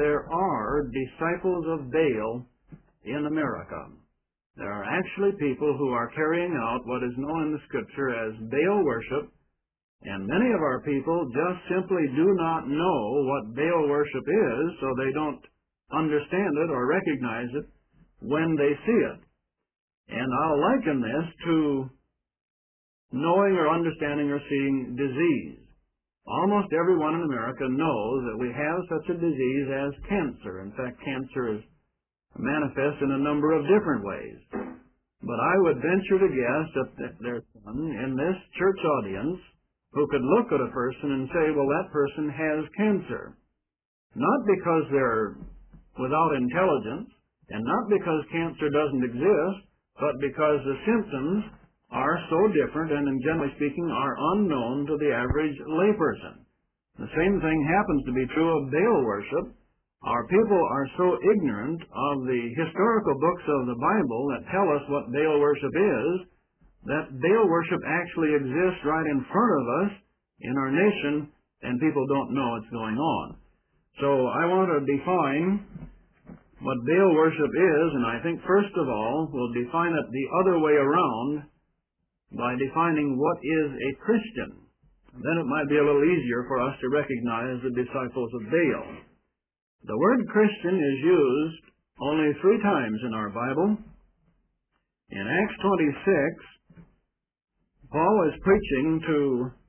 there are disciples of Baal in America. There are actually people who are carrying out what is known in the Scripture as Baal worship, and many of our people just simply do not know what Baal worship is, so they don't understand it or recognize it when they see it. And I'll liken this to knowing or understanding or seeing disease. Almost everyone in America knows that we have such a disease as cancer. In fact, cancer is manifest in a number of different ways. But I would venture to guess that there's one in this church audience who could look at a person and say, well, that person has cancer. Not because they're without intelligence, and not because cancer doesn't exist, but because the symptoms are so different and, generally speaking, are unknown to the average layperson. The same thing happens to be true of Baal worship. Our people are so ignorant of the historical books of the Bible that tell us what Baal worship is, that Baal worship actually exists right in front of us in our nation, and people don't know it's going on. So I want to define what Baal worship is, and I think first of all we'll define it the other way around by defining what is a Christian. Then it might be a little easier for us to recognize the disciples of Baal. The word Christian is used only 3 times in our Bible. In Acts 26, Paul is preaching to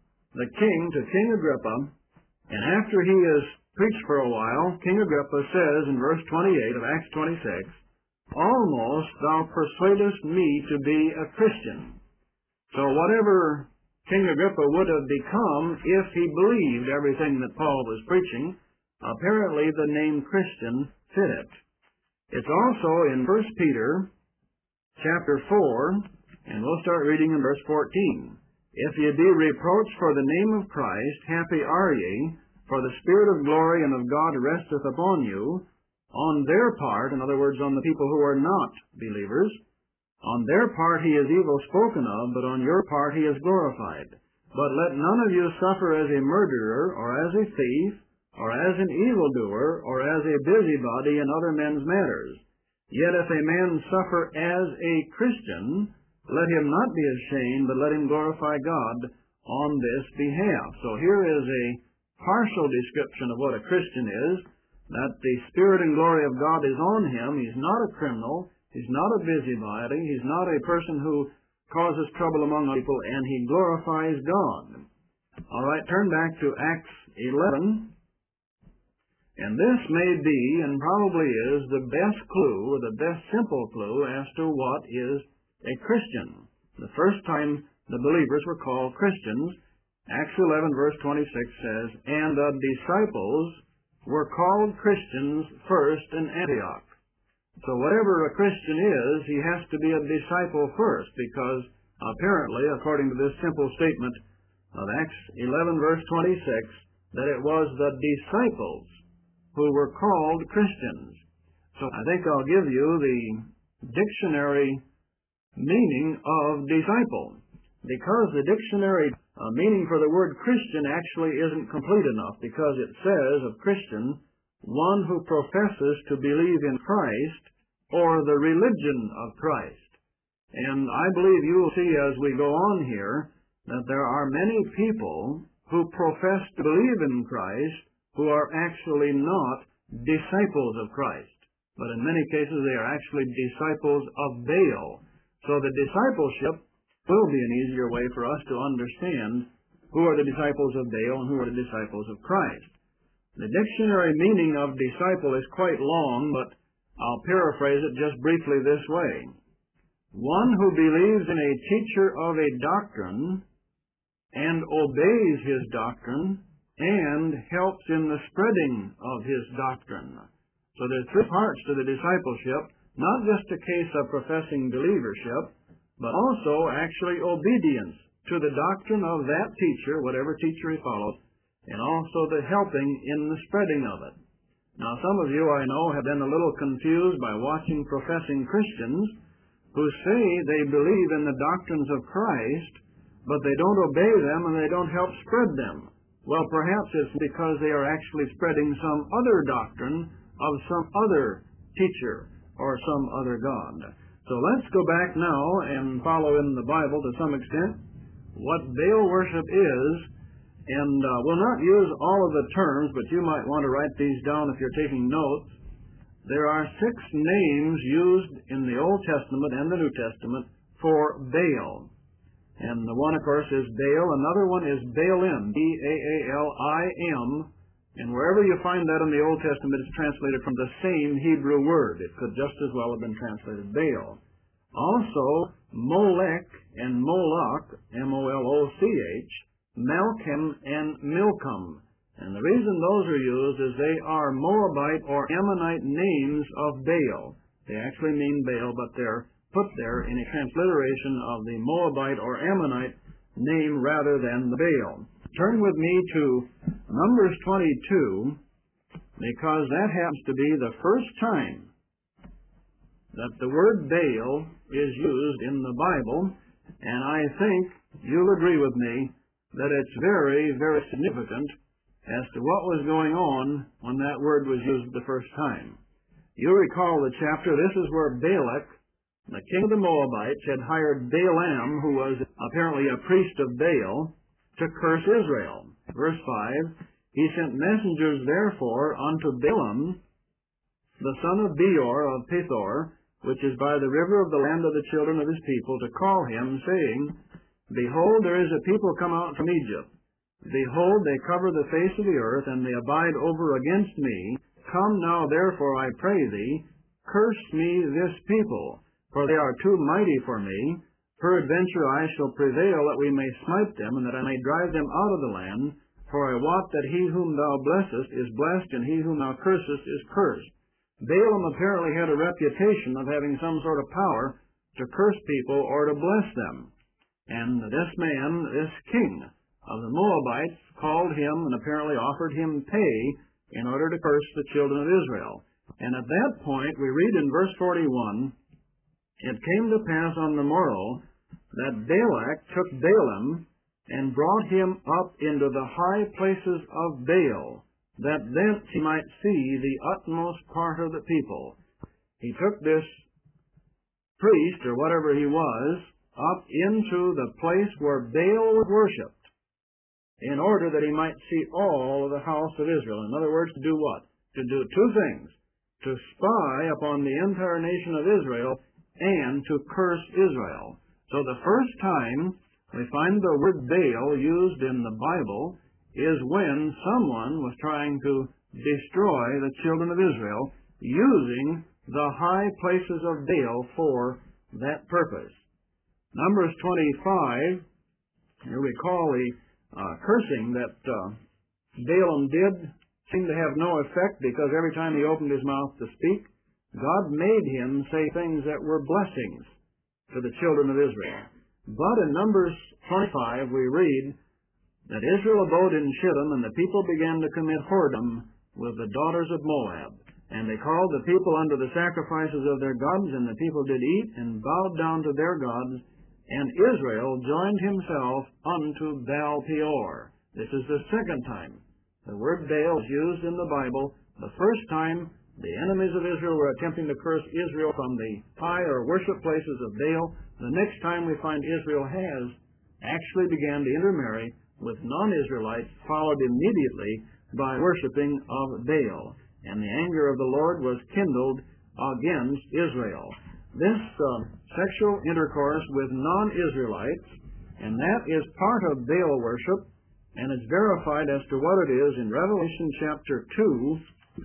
King Agrippa, and after he has preached for a while, King Agrippa says in verse 28 of Acts 26, almost thou persuadest me to be a Christian. So whatever King Agrippa would have become if he believed everything that Paul was preaching, apparently the name Christian fit it. It's also in 1 Peter chapter 4, and we'll start reading in verse 14. If ye be reproached for the name of Christ, happy are ye, for the Spirit of glory and of God resteth upon you. On their part, in other words, on the people who are not believers, on their part he is evil spoken of, but on your part he is glorified. But let none of you suffer as a murderer, or as a thief, or as an evildoer, or as a busybody in other men's matters. Yet if a man suffer as a Christian, let him not be ashamed, but let him glorify God on this behalf. So here is a partial description of what a Christian is, that the Spirit and glory of God is on him. He's not a criminal. He's not a busybody. He's not a person who causes trouble among people, and he glorifies God. All right, turn back to Acts 11. And this may be, and probably is, the best clue, or the best simple clue as to what is a Christian. The first time the believers were called Christians, Acts 11 verse 26 says, and the disciples were called Christians first in Antioch. So whatever a Christian is, he has to be a disciple first, because apparently, according to this simple statement of Acts 11 verse 26, that it was the disciples who were called Christians. So I think I'll give you the dictionary meaning of disciple, because the dictionary meaning for the word Christian actually isn't complete enough, because it says of Christian, one who professes to believe in Christ or the religion of Christ. And I believe you will see as we go on here that there are many people who profess to believe in Christ who are actually not disciples of Christ. But in many cases they are actually disciples of Baal. So the discipleship will be an easier way for us to understand who are the disciples of Baal and who are the disciples of Christ. The dictionary meaning of disciple is quite long, but I'll paraphrase it just briefly this way. One who believes in a teacher of a doctrine and obeys his doctrine and helps in the spreading of his doctrine. So there's 3 parts to the discipleship, not just a case of professing believership, but also actually obedience to the doctrine of that teacher, whatever teacher he follows, and also the helping in the spreading of it. Now, some of you, I know, have been a little confused by watching professing Christians who say they believe in the doctrines of Christ, but they don't obey them and they don't help spread them. Well, perhaps it's because they are actually spreading some other doctrine of some other teacher or some other god. So let's go back now and follow in the Bible to some extent what Baal worship is. And we'll not use all of the terms, but you might want to write these down if you're taking notes. There are 6 names used in the Old Testament and the New Testament for Baal. And the one, of course, is Baal. Another one is Baalim, B-A-A-L-I-M. And wherever you find that in the Old Testament, it's translated from the same Hebrew word. It could just as well have been translated Baal. Also, Molech and Moloch, M-O-L-O-C-H, Malcham and Milcom. And the reason those are used is they are Moabite or Ammonite names of Baal. They actually mean Baal, but they're put there in a transliteration of the Moabite or Ammonite name rather than the Baal. Turn with me to Numbers 22, because that happens to be the first time that the word Baal is used in the Bible, and I think you'll agree with me that it's very, very significant as to what was going on when that word was used the first time. You'll recall the chapter. This is where Balak, the king of the Moabites, had hired Balaam, who was apparently a priest of Baal, to curse Israel. Verse 5, he sent messengers therefore unto Balaam, the son of Beor of Pethor, which is by the river of the land of the children of his people, to call him, saying, Behold, there is a people come out from Egypt. Behold, they cover the face of the earth, and they abide over against me. Come now, therefore, I pray thee, curse me this people, for they are too mighty for me. Peradventure I shall prevail that we may smite them, and that I may drive them out of the land. For I wot that he whom thou blessest is blessed, and he whom thou cursest is cursed. Balaam apparently had a reputation of having some sort of power to curse people or to bless them. And this man, this king of the Moabites, called him and apparently offered him pay in order to curse the children of Israel. And at that point, we read in verse 41, It came to pass on the morrow that Balak took Balaam and brought him up into the high places of Baal, that thence he might see the utmost part of the people. He took this priest, or whatever he was, up into the place where Baal was worshipped, in order that he might see all of the house of Israel. In other words, to do what? To do 2 things. To spy upon the entire nation of Israel and to curse Israel. So the first time we find the word Baal used in the Bible is when someone was trying to destroy the children of Israel using the high places of Baal for that purpose. Numbers 25, you recall the cursing that Balaam did seemed to have no effect, because every time he opened his mouth to speak, God made him say things that were blessings to the children of Israel. But in Numbers 25 we read that Israel abode in Shittim, and the people began to commit whoredom with the daughters of Moab. And they called the people unto the sacrifices of their gods, and the people did eat and bowed down to their gods, and Israel joined himself unto Baal Peor. This is the second time the word Baal is used in the Bible. The first time the enemies of Israel were attempting to curse Israel from the high or worship places of Baal. The next time we find Israel has actually began to intermarry with non-Israelites, followed immediately by worshiping of Baal. And the anger of the Lord was kindled against Israel. This sexual intercourse with non-Israelites, and that is part of Baal worship, and it's verified as to what it is in Revelation chapter 2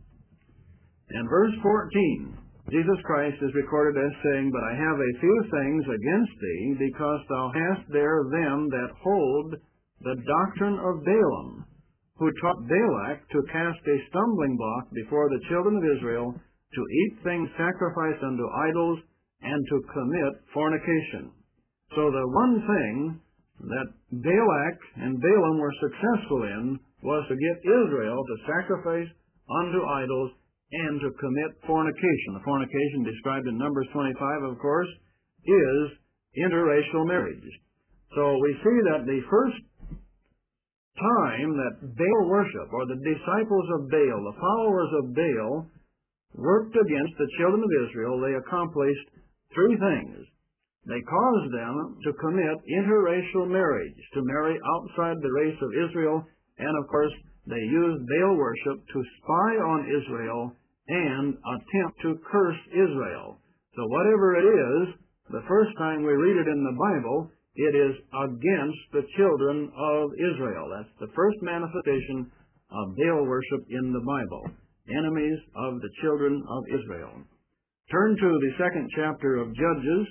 and verse 14. Jesus Christ is recorded as saying, But I have a few things against thee, because thou hast there them that hold the doctrine of Balaam, who taught Balak to cast a stumbling block before the children of Israel, to eat things sacrificed unto idols, and to commit fornication. So the one thing that Balak and Balaam were successful in was to get Israel to sacrifice unto idols and to commit fornication. The fornication described in Numbers 25, of course, is interracial marriage. So we see that the first time that Baal worship, or the disciples of Baal, the followers of Baal, worked against the children of Israel, they accomplished three things. They caused them to commit interracial marriage, to marry outside the race of Israel, and of course they used Baal worship to spy on Israel and attempt to curse Israel. So whatever it is, the first time we read it in the Bible, it is against the children of Israel. That's the first manifestation of Baal worship in the Bible. Enemies of the children of Israel. Turn to the 2nd chapter of Judges.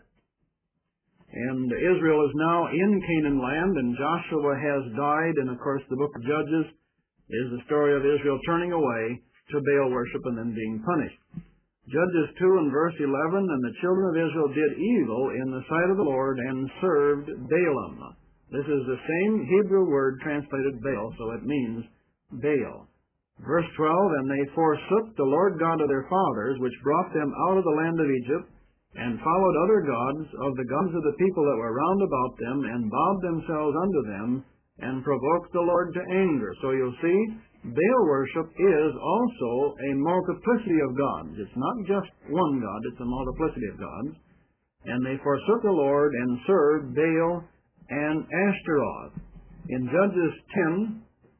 And Israel is now in Canaan land, and Joshua has died, and of course the book of Judges is the story of Israel turning away to Baal worship and then being punished. Judges 2 and verse 11, and the children of Israel did evil in the sight of the Lord and served Baalim. This is the same Hebrew word translated Baal, so it means Baal. Verse 12, and they forsook the Lord God of their fathers, which brought them out of the land of Egypt, and followed other gods of the gods of the people that were round about them, and bowed themselves unto them, and provoked the Lord to anger. So you'll see, Baal worship is also a multiplicity of gods. It's not just one God, it's a multiplicity of gods. And they forsook the Lord and served Baal and Ashtaroth. In Judges 10,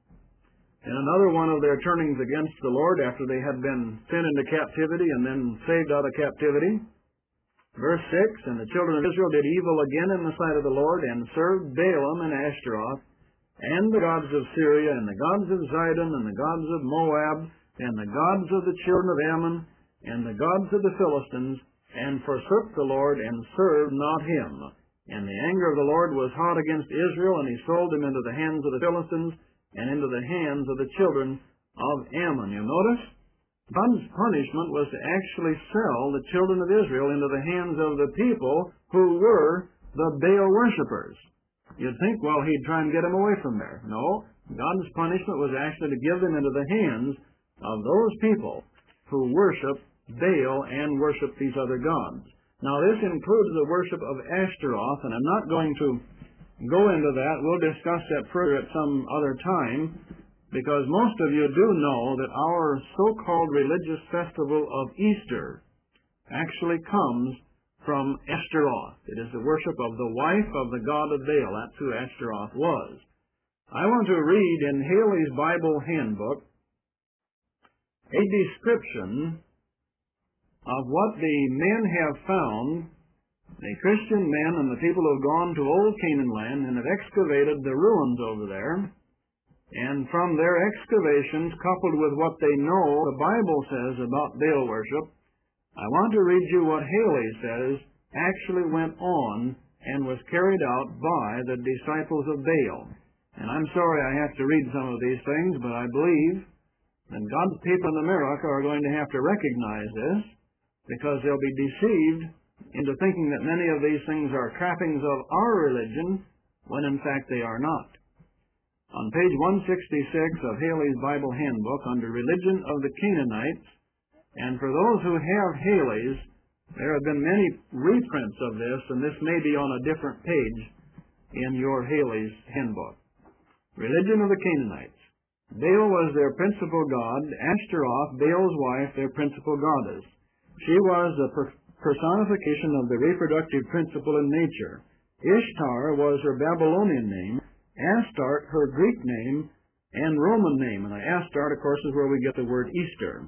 in another one of their turnings against the Lord after they had been sent into captivity and then saved out of captivity, verse 6, and the children of Israel did evil again in the sight of the Lord, and served Baalim and Ashtaroth, and the gods of Syria, and the gods of Zidon, and the gods of Moab, and the gods of the children of Ammon, and the gods of the Philistines, and forsook the Lord, and served not him. And the anger of the Lord was hot against Israel, and he sold them into the hands of the Philistines, and into the hands of the children of Ammon. You notice? God's punishment was to actually sell the children of Israel into the hands of the people who were the Baal worshippers. You'd think, well, he'd try and get them away from there. No, God's punishment was actually to give them into the hands of those people who worship Baal and worship these other gods. Now, this includes the worship of Ashtaroth, and I'm not going to go into that. We'll discuss that further at some other time, because most of you do know that our so-called religious festival of Easter actually comes from Ashtaroth. It is the worship of the wife of the god of Baal. That's who Ashtaroth was. I want to read in Haley's Bible Handbook a description of what the men have found, the Christian men and the people who have gone to old Canaan land and have excavated the ruins over there. And from their excavations, coupled with what they know the Bible says about Baal worship, I want to read you what Haley says actually went on and was carried out by the disciples of Baal. And I'm sorry I have to read some of these things, but I believe that God's people in America are going to have to recognize this, because they'll be deceived into thinking that many of these things are trappings of our religion, when in fact they are not. On page 166 of Haley's Bible Handbook, under Religion of the Canaanites, and for those who have Haley's, there have been many reprints of this, and this may be on a different page in your Haley's Handbook. Religion of the Canaanites. Baal was their principal god, Ashtaroth, Baal's wife, their principal goddess. She was the personification of the reproductive principle in nature. Ishtar was her Babylonian name, Astarte her Greek name, and Roman name. And Astarte, of course, is where we get the word Easter.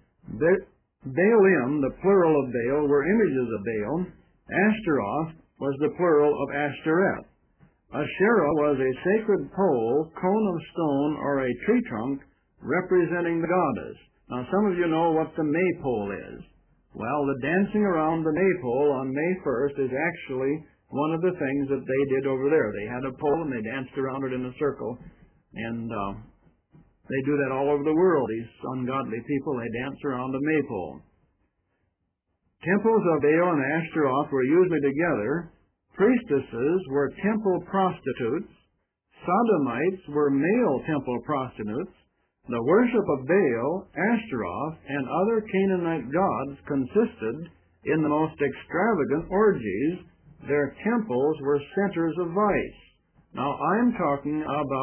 Baalim, the plural of Baal, were images of Baal. Ashtaroth was the plural of Ashtoreth. Asherah was a sacred pole, cone of stone, or a tree trunk representing the goddess. Now, some of you know what the maypole is. Well, the dancing around the maypole on May 1st is actually one of the things that they did over there. They had a pole and they danced around it in a circle. And they do that all over the world. These ungodly people, they dance around a maypole. Temples of Baal and Ashtaroth were usually together. Priestesses were temple prostitutes. Sodomites were male temple prostitutes. The worship of Baal, Ashtaroth, and other Canaanite gods consisted in the most extravagant orgies. Their temples were centers of vice. Now, I'm talking about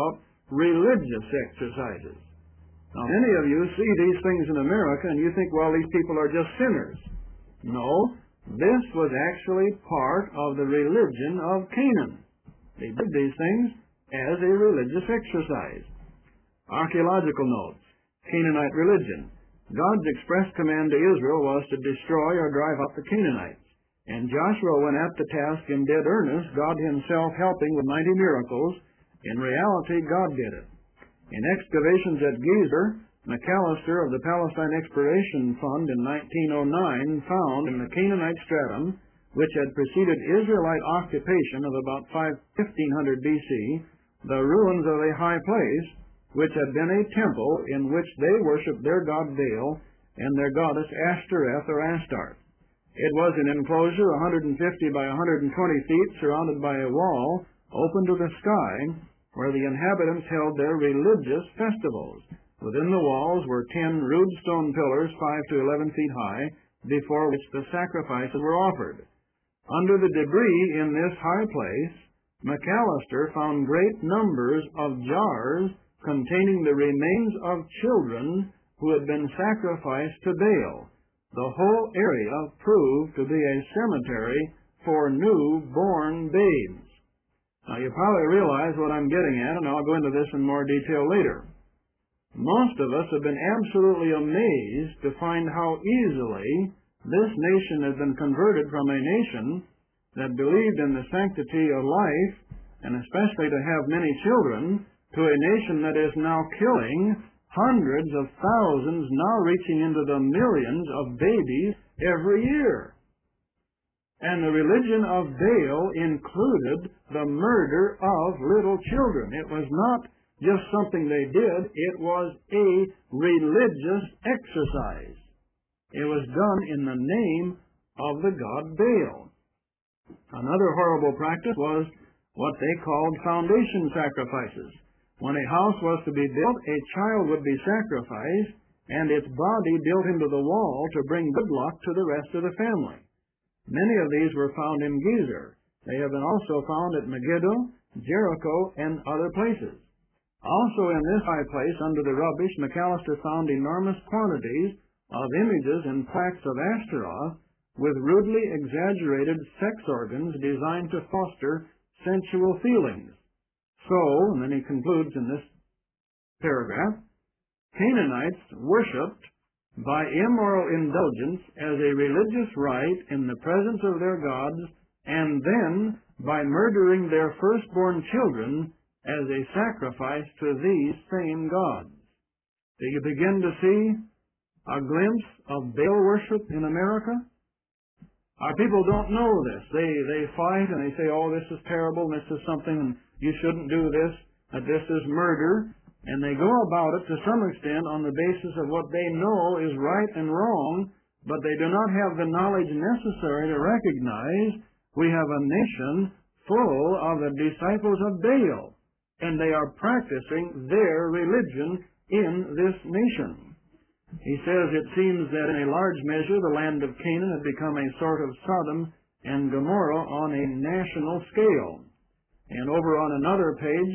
religious exercises. Now, many of you see these things in America and you think, well, these people are just sinners. No, this was actually part of the religion of Canaan. They did these things as a religious exercise. Archaeological notes. Canaanite religion. God's express command to Israel was to destroy or drive out the Canaanites. And Joshua went at the task in dead earnest, God himself helping with mighty miracles. In reality, God did it. In excavations at Gezer, McAllister of the Palestine Exploration Fund in 1909 found in the Canaanite stratum, which had preceded Israelite occupation of about 1500 BC, the ruins of a high place, which had been a temple in which they worshipped their god Baal and their goddess Ashtoreth or Astarte. It was an enclosure 150 by 120 feet, surrounded by a wall open to the sky, where the inhabitants held their religious festivals. Within the walls were 10 rude stone pillars 5 to 11 feet high, before which the sacrifices were offered. Under the debris in this high place, McAllister found great numbers of jars containing the remains of children who had been sacrificed to Baal. The whole area proved to be a cemetery for newborn babes. Now, you probably realize what I'm getting at, and I'll go into this in more detail later. Most of us have been absolutely amazed to find how easily this nation has been converted from a nation that believed in the sanctity of life, and especially to have many children, to a nation that is now killing hundreds of thousands, now reaching into the millions of babies every year. And the religion of Baal included the murder of little children. It was not just something they did, it was a religious exercise. It was done in the name of the god Baal. Another horrible practice was what they called foundation sacrifices. When a house was to be built, a child would be sacrificed and its body built into the wall to bring good luck to the rest of the family. Many of these were found in Gezer. They have been also found at Megiddo, Jericho, and other places. Also in this high place, under the rubbish, McAllister found enormous quantities of images and plaques of Ashtaroth with rudely exaggerated sex organs designed to foster sensual feelings. So, and then he concludes in this paragraph, Canaanites worshipped by immoral indulgence as a religious rite in the presence of their gods, and then by murdering their firstborn children as a sacrifice to these same gods. Do you begin to see a glimpse of Baal worship in America? Our people don't know this. They fight and they say, oh, this is terrible, this is something, and you shouldn't do this, that this is murder, and they go about it to some extent on the basis of what they know is right and wrong, but they do not have the knowledge necessary to recognize we have a nation full of the disciples of Baal, and they are practicing their religion in this nation. He says it seems that in a large measure the land of Canaan had become a sort of Sodom and Gomorrah on a national scale. And over on another page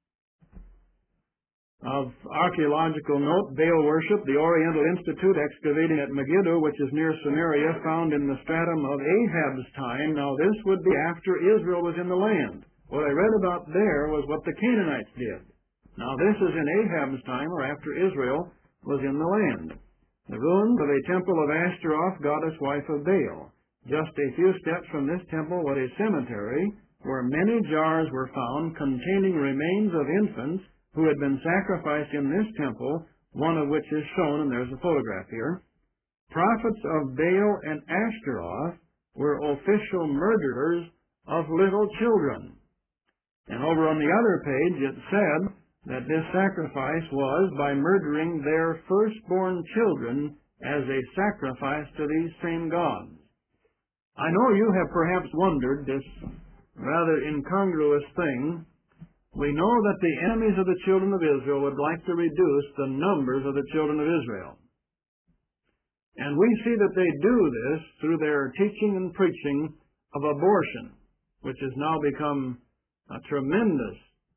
of archaeological note, Baal worship, the Oriental Institute excavating at Megiddo, which is near Samaria, found in the stratum of Ahab's time. Now this would be after Israel was in the land. What I read about there was what the Canaanites did. Now this is in Ahab's time, or after Israel was in the land. The ruins of a temple of Ashtaroth, goddess wife of Baal. Just a few steps from this temple was a cemetery where many jars were found containing remains of infants who had been sacrificed in this temple, one of which is shown, and there's a photograph here. Prophets of Baal and Ashtaroth were official murderers of little children. And over on the other page it said that this sacrifice was by murdering their firstborn children as a sacrifice to these same gods. I know you have perhaps wondered this rather incongruous thing. We know that the enemies of the children of Israel would like to reduce the numbers of the children of Israel. And we see that they do this through their teaching and preaching of abortion, which has now become a tremendous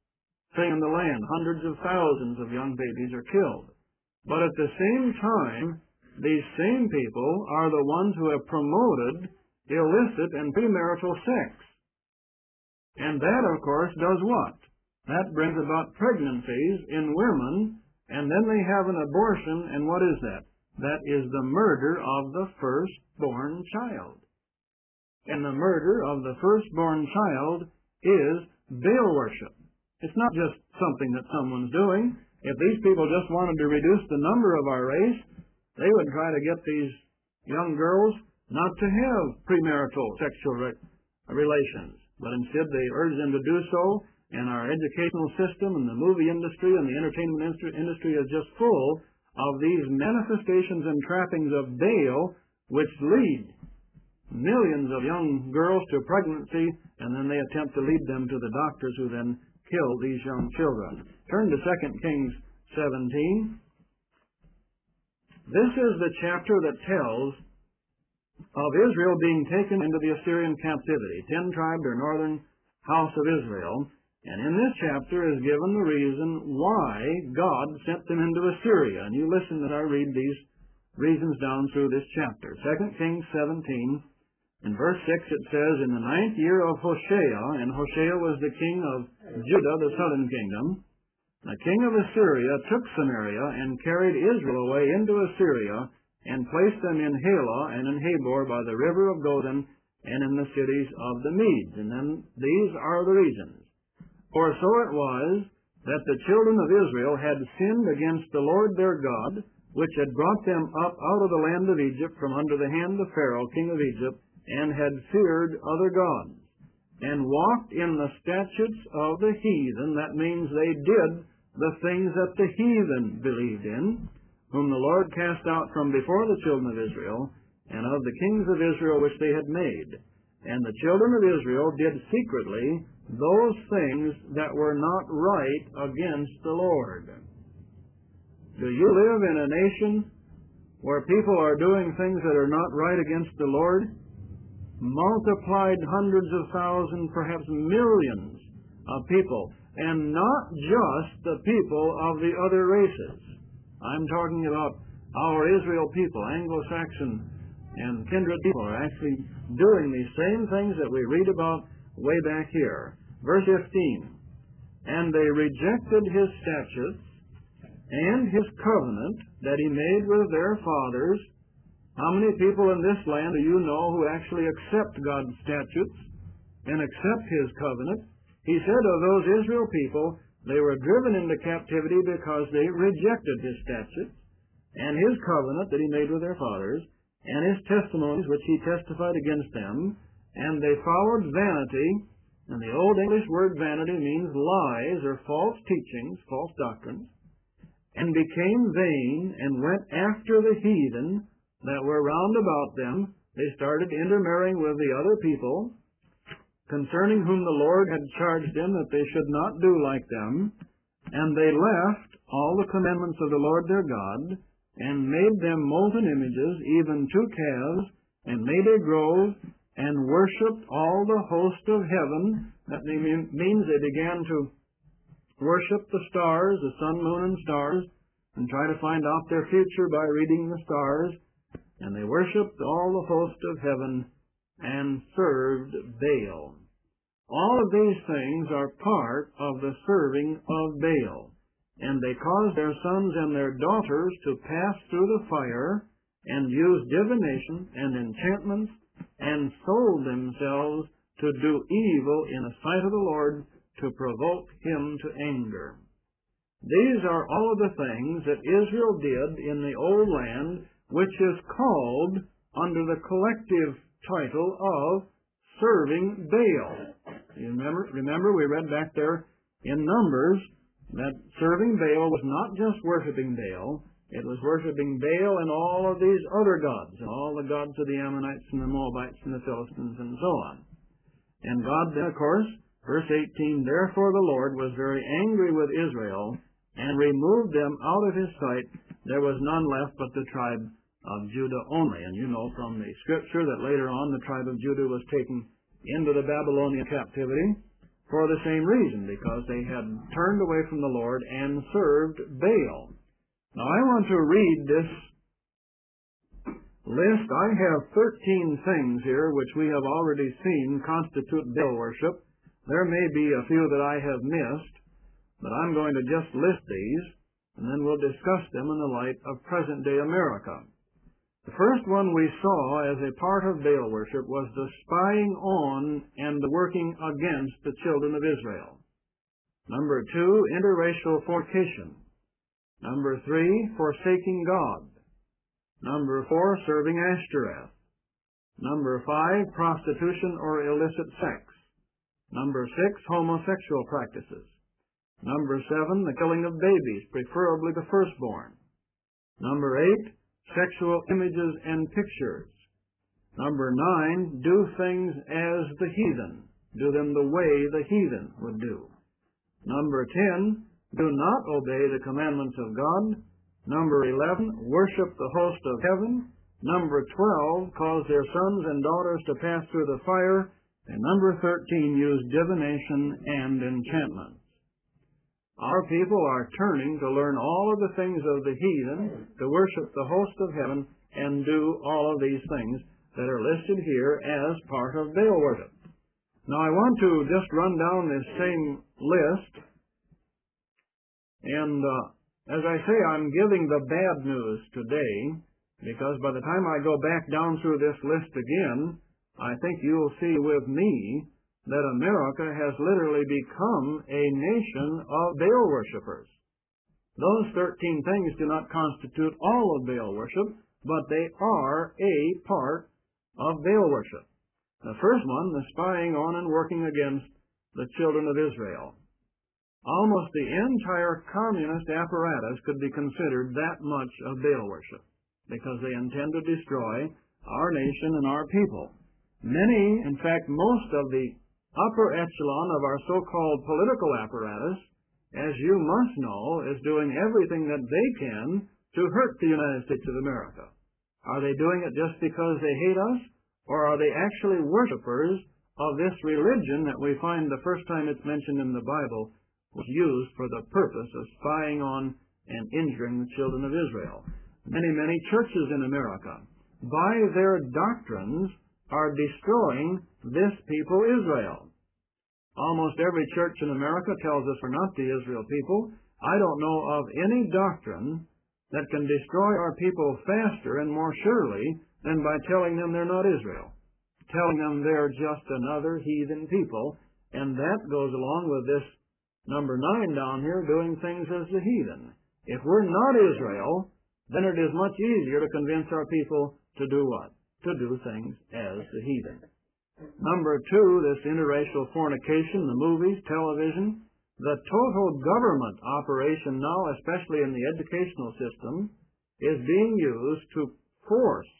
thing in the land. Hundreds of thousands of young babies are killed. But at the same time, these same people are the ones who have promoted illicit and premarital sex. And that, of course, does what? That brings about pregnancies in women, and then they have an abortion, and what is that? That is the murder of the firstborn child. And the murder of the firstborn child is Baal worship. It's not just something that someone's doing. If these people just wanted to reduce the number of our race, they would try to get these young girls not to have premarital sexual relations. But instead they urge them to do so, and our educational system and the movie industry and the entertainment industry is just full of these manifestations and trappings of Baal, which lead millions of young girls to pregnancy, and then they attempt to lead them to the doctors who then kill these young children. Turn to 2 Kings 17. This is the chapter that tells of Israel being taken into the Assyrian captivity, 10 tribes or northern house of Israel. And in this chapter is given the reason why God sent them into Assyria. And you listen as I read these reasons down through this chapter. 2 Kings 17, in verse 6 it says, "In the 9th year of Hoshea," and Hoshea was the king of Judah, the southern kingdom, "the king of Assyria took Samaria and carried Israel away into Assyria and placed them in Halah and in Habor by the river of Godan and in the cities of the Medes." And then these are the reasons. "For so it was that the children of Israel had sinned against the Lord their God, which had brought them up out of the land of Egypt from under the hand of Pharaoh, king of Egypt, and had feared other gods, and walked in the statutes of the heathen." That means they did the things that the heathen believed in, "whom the Lord cast out from before the children of Israel, and of the kings of Israel which they had made. And the children of Israel did secretly those things that were not right against the Lord." Do you live in a nation where people are doing things that are not right against the Lord? Multiplied hundreds of thousands, perhaps millions of people, and not just the people of the other races. I'm talking about our Israel people, Anglo-Saxon and kindred people are actually doing these same things that we read about way back here. Verse 15, "And they rejected his statutes and his covenant that he made with their fathers." How many people in this land do you know who actually accept God's statutes and accept his covenant? He said of those Israel people, they were driven into captivity because they rejected his statutes and his covenant that he made with their fathers and his testimonies which he testified against them, and they followed vanity. And the Old English word vanity means lies or false teachings, false doctrines, and became vain and went after the heathen that were round about them. They started intermarrying with the other people, concerning whom the Lord had charged them that they should not do like them. And they left all the commandments of the Lord their God, and made them molten images, even 2 calves, and made a grove, and worshipped all the host of heaven. That means they began to worship the stars, the sun, moon, and stars, and try to find out their future by reading the stars. And they worshipped all the host of heaven and served Baal. All of these things are part of the serving of Baal. And they caused their sons and their daughters to pass through the fire and use divination and enchantments and sold themselves to do evil in the sight of the Lord to provoke him to anger. These are all of the things that Israel did in the old land, which is called under the collective title of serving Baal. You remember we read back there in Numbers that serving Baal was not just worshiping Baal, it was worshiping Baal and all of these other gods, and all the gods of the Ammonites and the Moabites and the Philistines and so on. And God then, of course, verse 18, "Therefore the Lord was very angry with Israel and removed them out of his sight. There was none left but the tribe of Judah only." And you know from the scripture that later on the tribe of Judah was taken into the Babylonian captivity for the same reason, because they had turned away from the Lord and served Baal. Now I want to read this list. I have 13 things here which we have already seen constitute Baal worship. There may be a few that I have missed, but I'm going to just list these, and then we'll discuss them in the light of present-day America. The first one we saw as a part of Baal worship was the spying on and the working against the children of Israel. Number 2, interracial fornication. Number 3, forsaking God. Number 4, serving Ashtoreth. Number 5, prostitution or illicit sex. Number 6, homosexual practices. Number 7, the killing of babies, preferably the firstborn. Number 8, sexual images and pictures. Number 9, do things as the heathen. Do them the way the heathen would do. Number 10, do not obey the commandments of God. Number 11, worship the host of heaven. Number 12, cause their sons and daughters to pass through the fire. And number 13, use divination and enchantments. Our people are turning to learn all of the things of the heathen, to worship the host of heaven, and do all of these things that are listed here as part of Baal worship. Now I want to just run down this same list, and as I say, I'm giving the bad news today, because by the time I go back down through this list again, I think you'll see with me that America has literally become a nation of Baal worshipers. Those 13 things do not constitute all of Baal worship, but they are a part of Baal worship. The first one, the spying on and working against the children of Israel. Almost the entire communist apparatus could be considered that much of Baal worship, because they intend to destroy our nation and our people. Many, in fact, most of the upper echelon of our so-called political apparatus, as you must know, is doing everything that they can to hurt the United States of America. Are they doing it just because they hate us, or are they actually worshipers of this religion that we find the first time it's mentioned in the Bible was used for the purpose of spying on and injuring the children of Israel? Many churches in America, by their doctrines, are destroying this people Israel. Almost every church in America tells us we're not the Israel people. I don't know of any doctrine that can destroy our people faster and more surely than by telling them they're not Israel, telling them they're just another heathen people, and that goes along with this number 9 down here, doing things as the heathen. If we're not Israel, then it is much easier to convince our people to do what? To do things as the heathen. Number 2, this interracial fornication, the movies, television, the total government operation now, especially in the educational system, is being used to force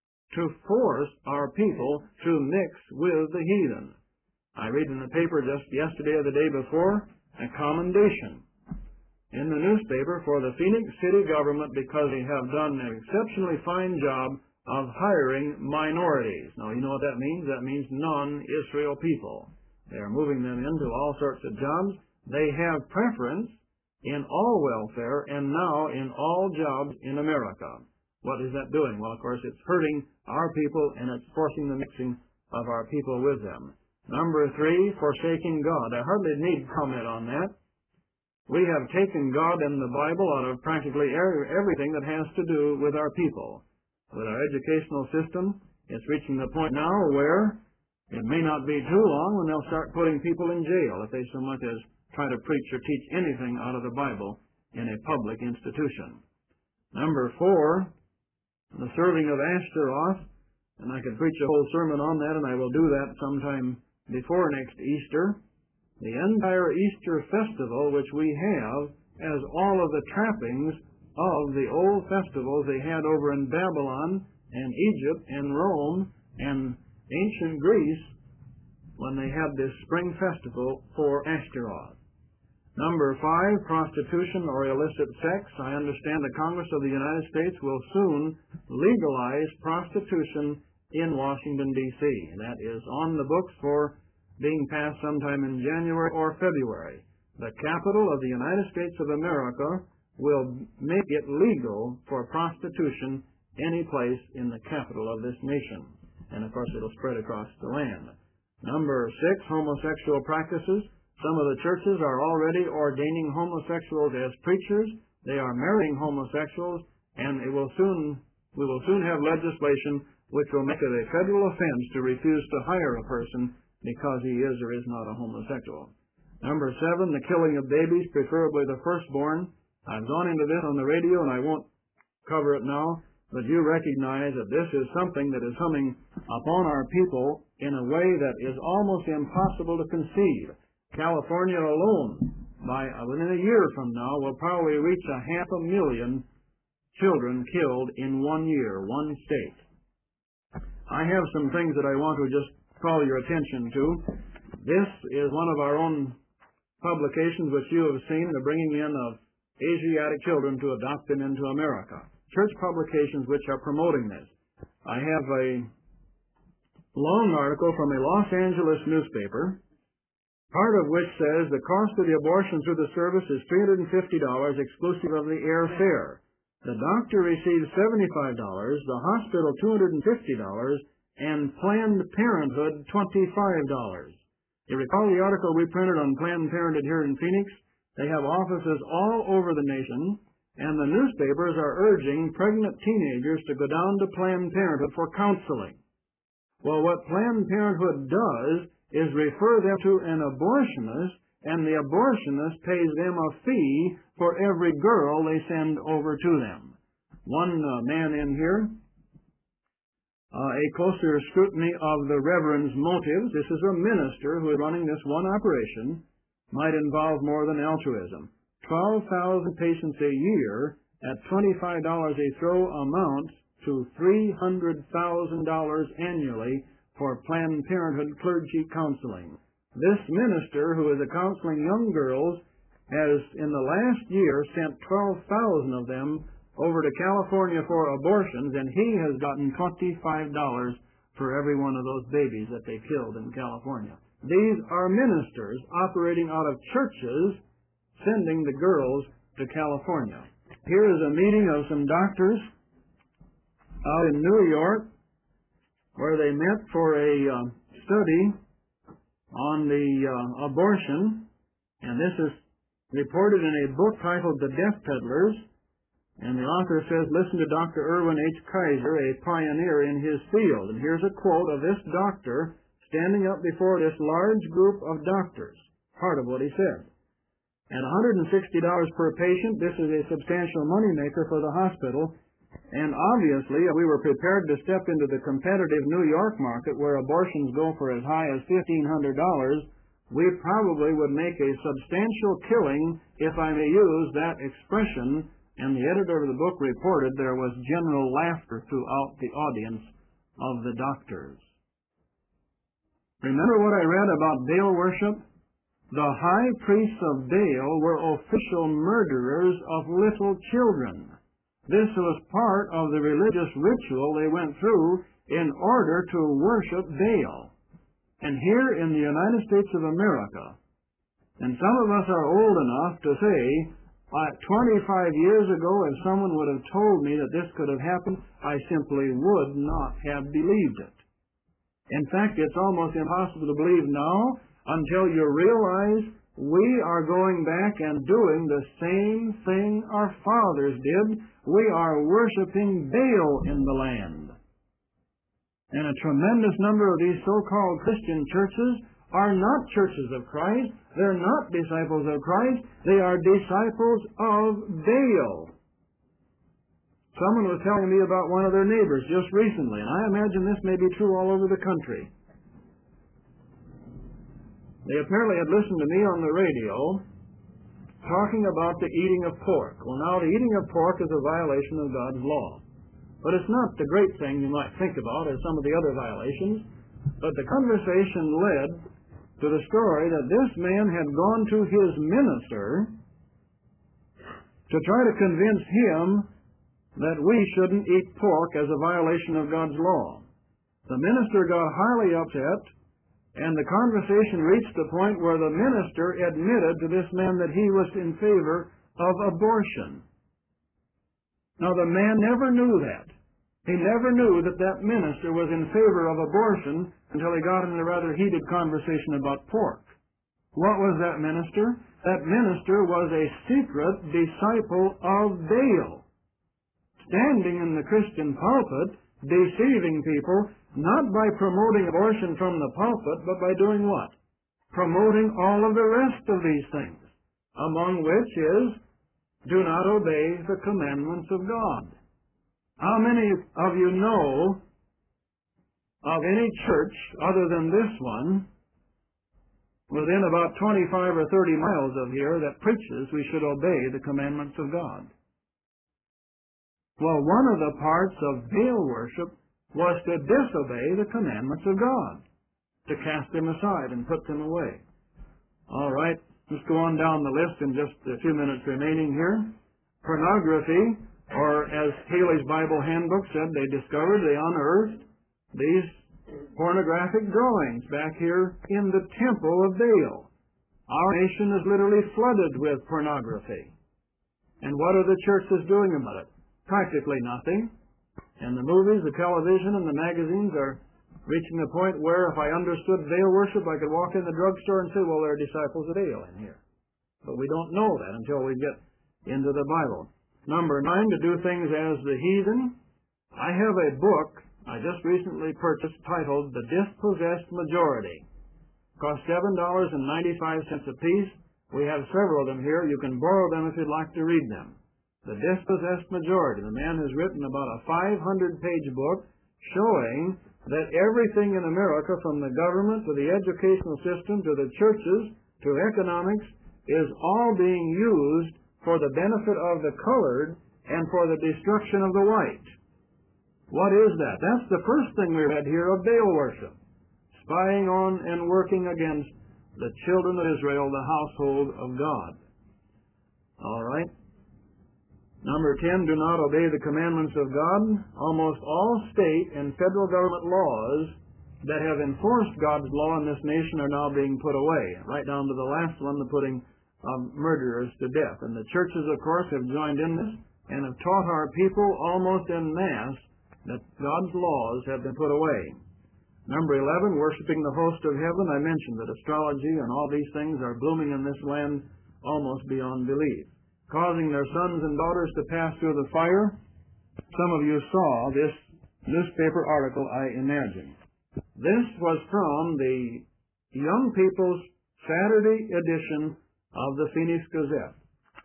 our people to mix with the heathen. I read in the paper just yesterday or the day before a commendation in the newspaper for the Phoenix City government because they have done an exceptionally fine job of hiring minorities. Now, you know what that means? That means non-Israel people. They are moving them into all sorts of jobs. They have preference in all welfare and now in all jobs in America. What is that doing? Well, of course, it's hurting our people and it's forcing the mixing of our people with them. Number 3, forsaking God. I hardly need comment on that. We have taken God and the Bible out of practically everything that has to do with our people. With our educational system, it's reaching the point now where it may not be too long when they'll start putting people in jail if they so much as try to preach or teach anything out of the Bible in a public institution. Number 4, the serving of Ashtaroth, and I could preach a whole sermon on that, and I will do that sometime before next Easter. The entire Easter festival, which we have, has all of the trappings of the old festivals they had over in Babylon and Egypt and Rome and ancient Greece when they had this spring festival for Ashtaroth. Number 5, prostitution or illicit sex. I understand the Congress of the United States will soon legalize prostitution in Washington, D.C. That is on the books for being passed sometime in January or February. The capital of the United States of America will make it legal for prostitution any place in the capital of this nation. And, of course, it'll spread across the land. Number 6, homosexual practices. Some of the churches are already ordaining homosexuals as preachers. They are marrying homosexuals, and we will soon have legislation which will make it a federal offense to refuse to hire a person because he is or is not a homosexual. Number 7, the killing of babies, preferably the firstborn. I've gone into this on the radio, and I won't cover it now, but you recognize that this is something that is coming upon our people in a way that is almost impossible to conceive. California alone, within a year from now, will probably reach 500,000 children killed in 1 year, one state. I have some things that I want to just call your attention to. This is one of our own publications which you have seen, the bringing in of Asiatic children to adopt them into America. Church publications which are promoting this. I have a long article from a Los Angeles newspaper, part of which says the cost of the abortion through the service is $350 exclusive of the airfare. The doctor receives $75, the hospital $250, and Planned Parenthood $25. You recall the article we printed on Planned Parenthood here in Phoenix? They have offices all over the nation, and the newspapers are urging pregnant teenagers to go down to Planned Parenthood for counseling. Well, what Planned Parenthood does is refer them to an abortionist, and the abortionist pays them a fee for every girl they send over to them. One man in here, a closer scrutiny of the Reverend's motives. This is a minister who is running this one operation, might involve more than altruism. 12,000 patients a year at $25 a throw amounts to $300,000 annually for Planned Parenthood clergy counseling. This minister, who is counseling young girls, has in the last year sent 12,000 of them over to California for abortions, and he has gotten $25 for every one of those babies that they killed in California. These are ministers operating out of churches sending the girls to California. Here is a meeting of some doctors out in New York where they met for a study on the abortion, and this is reported in a book titled The Death Peddlers, and the author says, listen to Dr. Irwin H. Kaiser, a pioneer in his field. And here's a quote of this doctor standing up before this large group of doctors. Part of what he said. At $160 per patient, this is a substantial moneymaker for the hospital, and obviously we were prepared to step into the competitive New York market where abortions go for as high as $1,500. We probably would make a substantial killing, if I may use that expression, and the editor of the book reported there was general laughter throughout the audience of the doctors. Remember what I read about Baal worship? The high priests of Baal were official murderers of little children. This was part of the religious ritual they went through in order to worship Baal. And here in the United States of America, and some of us are old enough to say, 25 years ago, if someone would have told me that this could have happened, I simply would not have believed it. In fact, it's almost impossible to believe now until you realize we are going back and doing the same thing our fathers did. We are worshiping Baal in the land. And a tremendous number of these so-called Christian churches are not churches of Christ. They're not disciples of Christ. They are disciples of Baal. Someone was telling me about one of their neighbors just recently, and I imagine this may be true all over the country. They apparently had listened to me on the radio talking about the eating of pork. Well, now, the eating of pork is a violation of God's law. But it's not the great thing you might think about as some of the other violations. But the conversation led to the story that this man had gone to his minister to try to convince him that we shouldn't eat pork as a violation of God's law. The minister got highly upset And the conversation reached the point where the minister admitted to this man that he was in favor of abortion. Now, the man never knew that. He never knew that that minister was in favor of abortion until he got in a rather heated conversation about pork. What was that minister? That minister was a secret disciple of Baal, standing in the Christian pulpit, deceiving people, not by promoting abortion from the pulpit, but by doing what? Promoting all of the rest of these things, among which is, do not obey the commandments of God. How many of you know of any church other than this one within about 25 or 30 miles of here that preaches we should obey the commandments of God? Well, one of the parts of Baal worship was to disobey the commandments of God, to cast them aside and put them away. All right, let's go on down the list in just a few minutes remaining here. Pornography, or as Haley's Bible Handbook said, they unearthed these pornographic drawings back here in the temple of Baal. Our nation is literally flooded with pornography. And what are the churches doing about it? Practically nothing. And the movies, the television, and the magazines are reaching the point where if I understood Baal worship, I could walk in the drugstore and say, well, there are disciples of Baal in here. But we don't know that until we get into the Bible. Number 9, to do things as the heathen. I have a book I just recently purchased titled The Dispossessed Majority. It costs $7.95 a piece. We have several of them here. You can borrow them if you'd like to read them. The Dispossessed Majority. The man has written about a 500-page book showing that everything in America, from the government to the educational system to the churches to economics, is all being used for the benefit of the colored and for the destruction of the white. What is that? That's the first thing we read here of Baal worship. Spying on and working against the children of Israel, the household of God. All right. Number 10, do not obey the commandments of God. Almost all state and federal government laws that have enforced God's law in this nation are now being put away, right down to the last one, the putting of murderers to death. And the churches, of course, have joined in this and have taught our people almost en masse that God's laws have been put away. Number 11, worshiping the host of heaven. I mentioned that astrology and all these things are blooming in this land almost beyond belief, causing their sons and daughters to pass through the fire. Some of you saw this newspaper article, I imagine. This was from the Young People's Saturday edition of the Phoenix Gazette.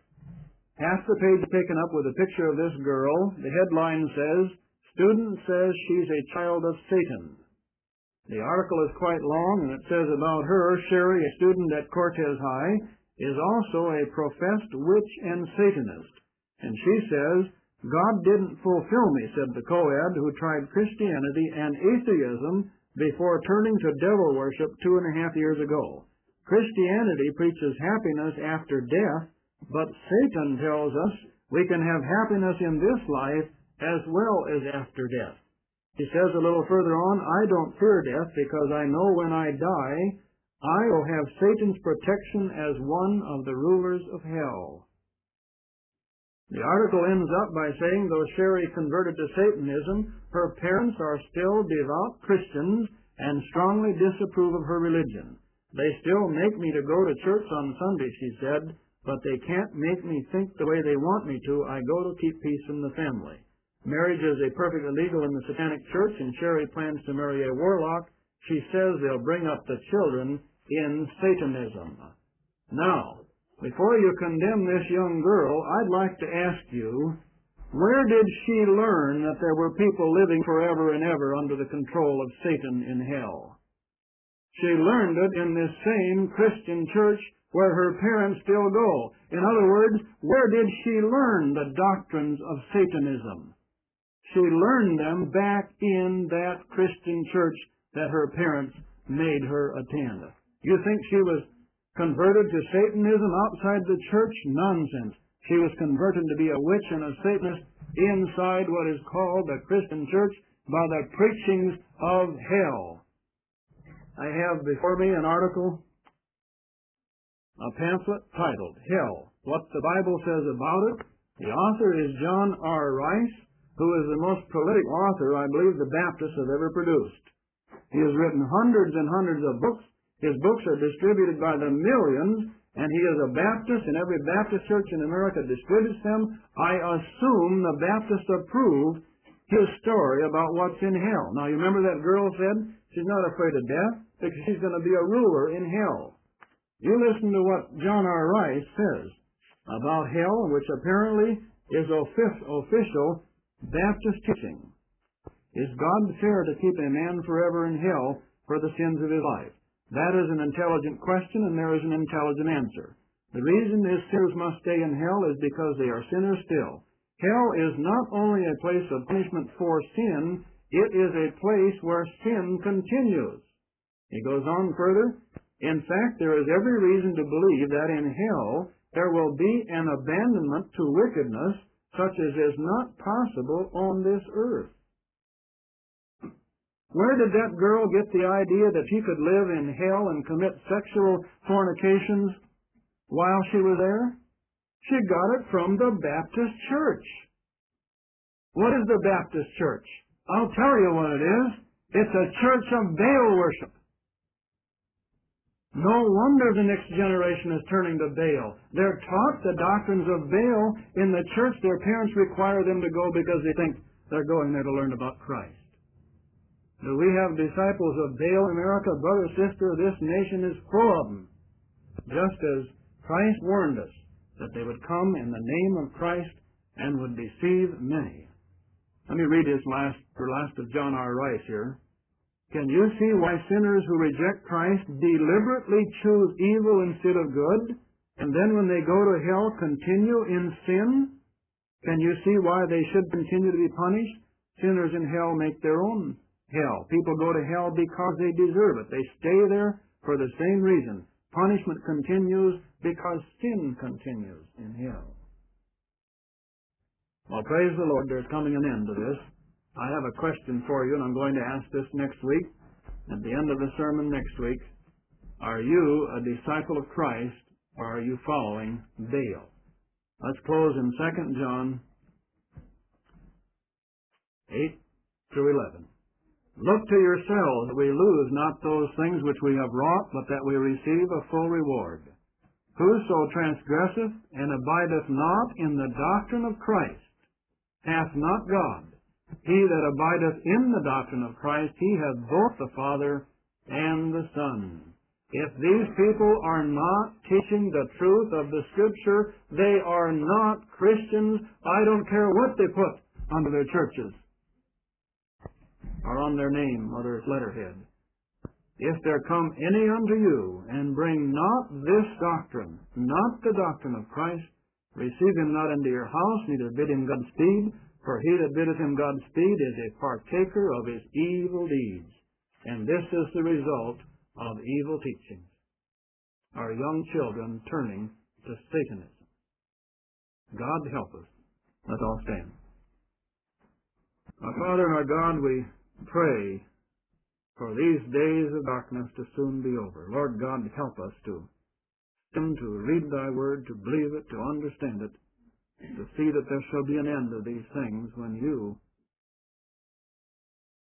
Half the page taken up with a picture of this girl. The headline says, "Student says she's a child of Satan." The article is quite long, and it says about her, Sherry, a student at Cortez High, is also a professed witch and Satanist. And she says, "God didn't fulfill me," said the co-ed who tried Christianity and atheism before turning to devil worship 2.5 years ago. Christianity preaches happiness after death, but Satan tells us we can have happiness in this life as well as after death. He says a little further on, "I don't fear death because I know when I die, I will have Satan's protection as one of the rulers of hell." The article ends up by saying, though Sherry converted to Satanism, her parents are still devout Christians and strongly disapprove of her religion. "They still make me to go to church on Sunday," she said, "but they can't make me think the way they want me to. I go to keep peace in the family." Marriage is a perfectly legal in the Satanic Church, and Sherry plans to marry a warlock. She says they'll bring up the children in Satanism. Now, before you condemn this young girl, I'd like to ask you, where did she learn that there were people living forever and ever under the control of Satan in hell? She learned it in this same Christian church where her parents still go. In other words, where did she learn the doctrines of Satanism? She learned them back in that Christian church that her parents made her attend. You think she was converted to Satanism outside the church? Nonsense. She was converted to be a witch and a Satanist inside what is called the Christian church by the preachings of hell. I have before me an article, a pamphlet titled Hell, What the Bible Says About It. The author is John R. Rice, who is the most prolific author I believe the Baptists have ever produced. He has written hundreds and hundreds of books. His books are distributed by the millions, and he is a Baptist, and every Baptist church in America distributes them. I assume the Baptists approve his story about what's in hell. Now, you remember that girl said she's not afraid of death because she's going to be a ruler in hell. You listen to what John R. Rice says about hell, which apparently is official Baptist teaching. Is God fair to keep a man forever in hell for the sins of his life? That is an intelligent question, and there is an intelligent answer. The reason these sinners must stay in hell is because they are sinners still. Hell is not only a place of punishment for sin, it is a place where sin continues. He goes on further. In fact, there is every reason to believe that in hell there will be an abandonment to wickedness such as is not possible on this earth. Where did that girl get the idea that she could live in hell and commit sexual fornications while she was there? She got it from the Baptist church. What is the Baptist church? I'll tell you what it is. It's a church of Baal worship. No wonder the next generation is turning to Baal. They're taught the doctrines of Baal in the church. Their parents require them to go because they think they're going there to learn about Christ. Do we have disciples of Baal in America? Brother, sister, this nation is full of them. Just as Christ warned us that they would come in the name of Christ and would deceive many. Let me read his last of John R. Rice here. Can you see why sinners who reject Christ deliberately choose evil instead of good, and then when they go to hell continue in sin? Can you see why they should continue to be punished? Sinners in hell make their own hell. People go to hell because they deserve it. They stay there for the same reason. Punishment continues because sin continues in hell. Well, praise the Lord, there's coming an end to this. I have a question for you, and I'm going to ask this next week. At the end of the sermon next week, are you a disciple of Christ, or are you following Baal? Let's close in 2 John 8 through 11. Look to yourselves that we lose not those things which we have wrought, but that we receive a full reward. Whoso transgresseth and abideth not in the doctrine of Christ hath not God. He that abideth in the doctrine of Christ, he hath both the Father and the Son. If these people are not teaching the truth of the Scripture, they are not Christians. I don't care what they put under their churches or on their name or their letterhead. If there come any unto you, and bring not this doctrine, not the doctrine of Christ, receive him not into your house, neither bid him Godspeed, for he that biddeth him Godspeed is a partaker of his evil deeds. And this is the result of evil teachings. Our young children turning to Satanism. God help us. Let's all stand. Our Father and our God, we pray for these days of darkness to soon be over. Lord God, help us to read thy word, to believe it, to understand it, to see that there shall be an end of these things when you